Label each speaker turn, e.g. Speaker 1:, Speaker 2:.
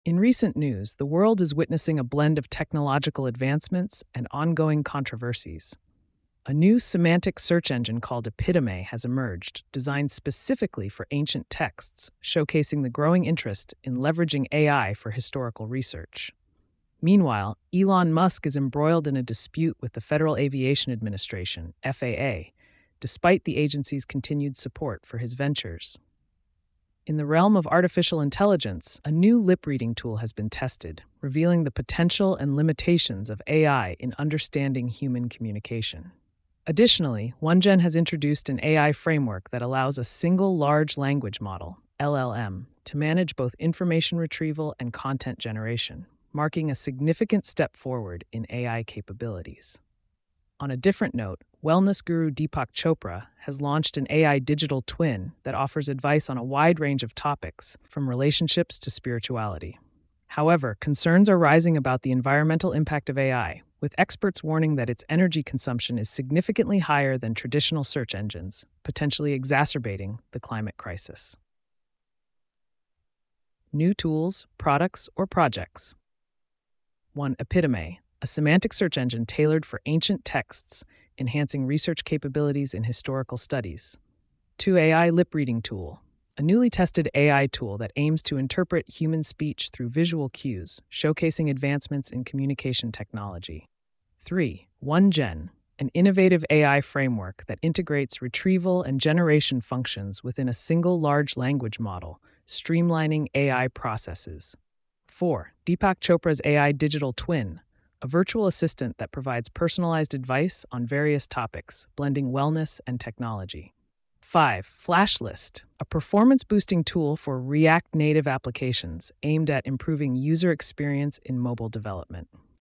Speaker 1: In recent news, the world is witnessing a blend of technological advancements and ongoing controversies. A new semantic search engine called Epitome has emerged, designed specifically for ancient texts, showcasing the growing interest in leveraging AI for historical research. Meanwhile, Elon Musk is embroiled in a dispute with the Federal Aviation Administration, FAA, despite the agency's continued support for his ventures. In the realm of artificial intelligence, a new lip reading tool has been tested, revealing the potential and limitations of AI in understanding human communication. Additionally, OneGen has introduced an AI framework that allows a single large language model, LLM, to manage both information retrieval and content generation, marking a significant step forward in AI capabilities. On a different note, wellness guru Deepak Chopra has launched an AI digital twin that offers advice on a wide range of topics, from relationships to spirituality. However, concerns are rising about the environmental impact of AI, with experts warning that its energy consumption is significantly higher than traditional search engines, potentially exacerbating the climate crisis. New tools, products, or projects. 1. Epitome, a semantic search engine tailored for ancient texts, enhancing research capabilities in historical studies. 2. AI lip reading tool, a newly tested AI tool that aims to interpret human speech through visual cues, showcasing advancements in communication technology. 3. OneGen, an innovative AI framework that integrates retrieval and generation functions within a single large language model, streamlining AI processes. 4. Deepak Chopra's AI digital twin, a virtual assistant that provides personalized advice on various topics, blending wellness and technology. 5. FlashList, a performance-boosting tool for React Native applications aimed at improving user experience in mobile development.